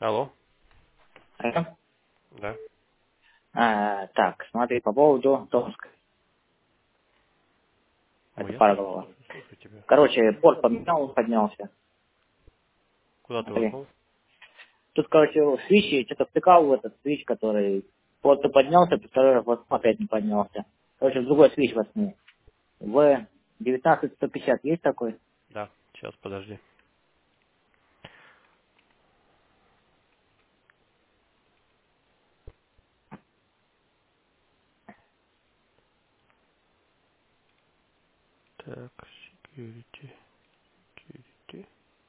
Алло? Алло. Да. Так, смотри, по поводу Томска. Ну, Это я пара голова. слушаю тебя. Короче, порт поменял, поднялся. Куда ты Смотри. воткнул? Тут, короче, в свиче что-то втыкал в этот свич, который порт поднялся, второй раз вот опять не поднялся. Короче, в другой свич воткни. В 19150 есть такой? Да. Сейчас, подожди. Так, security, security.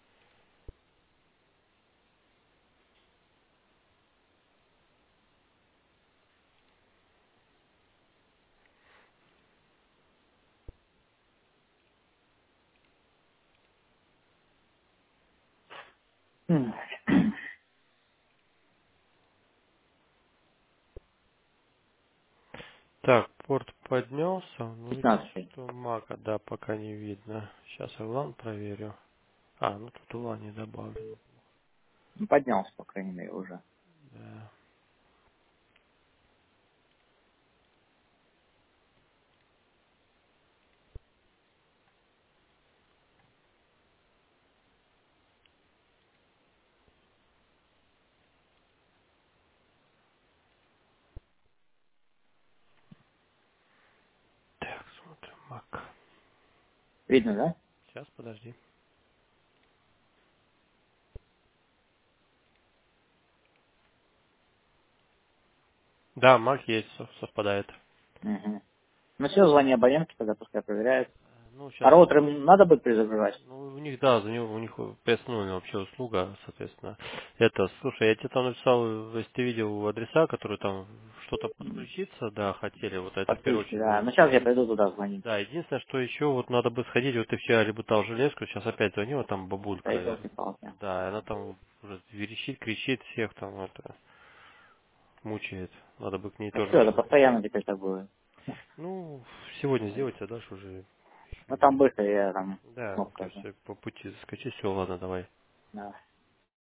М, Так, порт поднялся, но видишь, 15. что мака, да, пока не видно. Сейчас я LAN проверю. А, ну тут LAN не добавлен. Ну, поднялся, по крайней мере, уже. Да. Так, смотрим, мак. Видно, да? Сейчас, подожди. Да, мак есть, совпадает. Угу. Ну все, звони абонентке, тогда пускай проверяют. Ну, А сейчас. роутер им надо будет перезагружать? Ну, у них, да, за него, у них PS0 вообще услуга, соответственно. Это, слушай, я тебе там написал, если ты видел адреса, которые там что-то подключиться, да, хотели, вот это в первую Подключки, очередь да. будет. Ну сейчас я пойду туда звонить. Да, единственное, что еще вот надо бы сходить, вот ты вчера ребутал железку, сейчас опять звонила там Да, бабулька, елки-палки. да, она там уже верещит, кричит всех там, это, мучает, надо бы к ней Ну тоже все, это заехать. постоянно теперь так будет. Ну, сегодня сделать, а дальше уже, Ну там быстро я там да, то кнопка. есть по пути заскочи, все, ладно, давай. Да.